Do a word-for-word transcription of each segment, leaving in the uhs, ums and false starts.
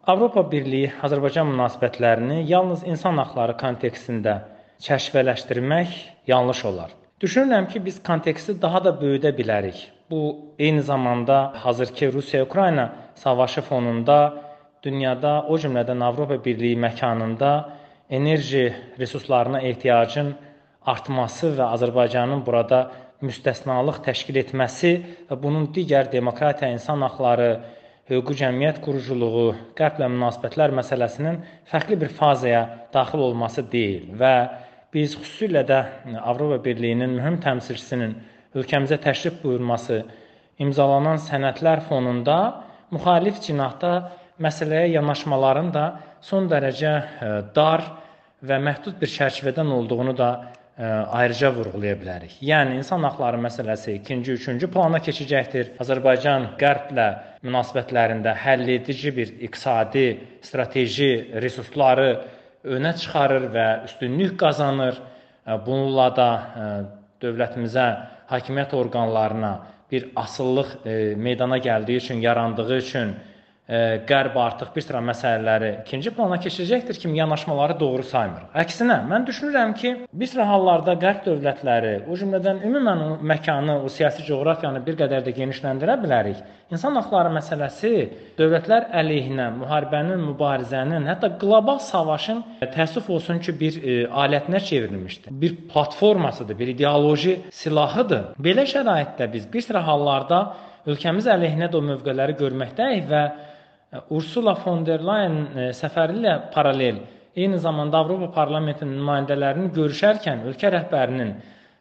Avropa Birliyi Azərbaycan münasibətlərini yalnız insan haqları kontekstində çərçivələşdirmək yanlış olar. Düşünürəm ki, biz konteksti daha da böyüdə bilərik. Bu, eyni zamanda hazırki Rusiya-Ukrayna savaşı fonunda dünyada, o cümlədən Avropa Birliyi məkanında enerji resurslarına ehtiyacın artması və Azərbaycanın burada müstəsnalıq təşkil etməsi və bunun digər demokratiya, insan haqları, hüquqi cəmiyyət quruculuğu, qərblə münasibətlər məsələsinin fərqli bir fazaya daxil olması deyil və biz xüsusilə də Avropa Birliyinin mühüm təmsilçisinin ölkəmizə təşrif buyurması, imzalanan sənədlər fonunda müxalif cinahda məsələyə yanaşmaların da son dərəcə dar və məhdud bir çərçivədən olduğunu da ayrıca vurğulaya bilərik. Yəni, insan haqları məsələsi ikinci, üçüncü plana keçəcəkdir. Azərbaycan qərblə münasibətlərində həll edici bir iqtisadi, strateji resursları önə çıxarır və üstünlük qazanır. Bununla da dövlətimizə, hakimiyyət orqanlarına bir asıllıq meydana gəldiyi üçün, yarandığı üçün Qərb artıq bir sıra məsələləri ikinci plana keçəcəkdir kimi yanaşmaları doğru saymır. Əksinə, mən düşünürəm ki, bir sıra hallarda Qərb dövlətləri, o cümlədən ümumən o məkanı, o siyasi coğrafiyanı bir qədər də genişləndirə bilərik. İnsan haqları məsələsi dövlətlər əleyhinə müharibənin, mübarizənin, hətta qlobal savaşın təəssüf olsun ki, bir alətinə çevrilmişdir. Bir platformasıdır, bir ideoloji silahıdır. Belə şəraitdə biz bir sıra hallarda ölkəmiz əleyhinə də o mövqeləri görməkdəyik və Ursula von der Leyen səfəri ilə paralel, eyni zamanda Avropa Parlamentinin nümayəndələrinin görüşərkən ölkə rəhbərinin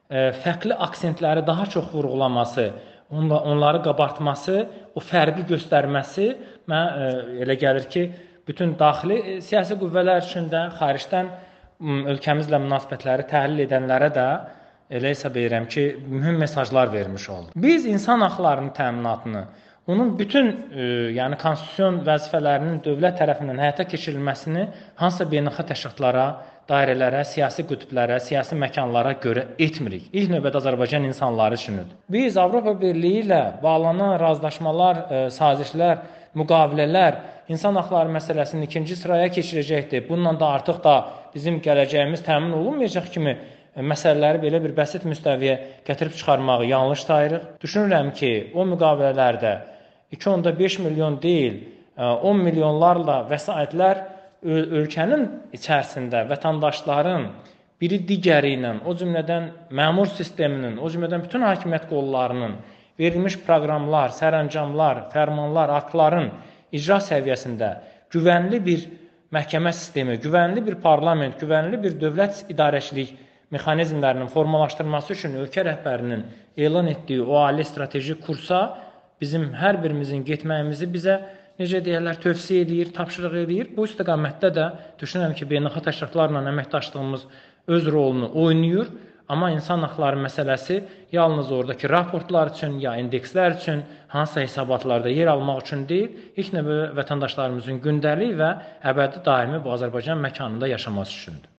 fərqli aksentləri daha çox vurğulaması, onları qabartması, o fərqi göstərməsi mənə elə gəlir ki, bütün daxili siyasi qüvvələr üçün də, xaricdən ölkəmizlə münasibətləri təhlil edənlərə də elə hesab edirəm ki, mühüm mesajlar vermiş oldu. Biz insan haqlarının təminatını, onun bütün yəni konstitusiyon vəzifələrinin dövlət tərəfindən həyata keçirilməsini hansısa beynəlxalq təşkilatlara, dairələrə, siyasi qütblərə, siyasi məkanlara görə etmirik. İlk növbədə Azərbaycan insanları üçündür. Biz Avropa Birliyi ilə bağlanan razılaşmalar, sazişlər, müqavilələr insan haqları məsələsini ikinci sıraya keçirəcəkdir. Bununla da artıq da bizim gələcəyimiz təmin olunmayacaq kimi məsələləri belə bir bəsit müstəviyə gətirib çıxarmağı yanlış sayırıq. Düşünürəm ki, o müqavilələrdə iki nöqtə beş milyon deyil, on milyonlarla vəsaitlər ölkənin içərisində vətəndaşların biri digəri ilə, o cümlədən məmur sisteminin, o cümlədən bütün hakimiyyət qollarının verilmiş proqramlar, sərəncamlar, fərmanlar, aktların icra səviyyəsində güvənli bir məhkəmə sistemi, güvənli bir parlament, güvənli bir dövlət idarəçilik mexanizmlərinin formalaşdırılması üçün ölkə rəhbərinin elan etdiyi o ali strateji kursa bizim hər birimizin getməyimizi bizə, necə deyərlər, tövsiyə edir, tapşırıq edir. Bu istiqamətdə də düşünürəm ki, beynəlxalq təşkilatlarla əməkdaşlığımız öz rolunu oynayır. Amma insan haqları məsələsi yalnız oradakı raportlar üçün, ya indekslər üçün, hansısa hesabatlarda yer almaq üçün deyil, ilk növbədə vətəndaşlarımızın gündəlik və əbədi daimi bu Azərbaycan məkanında yaşaması üçündür.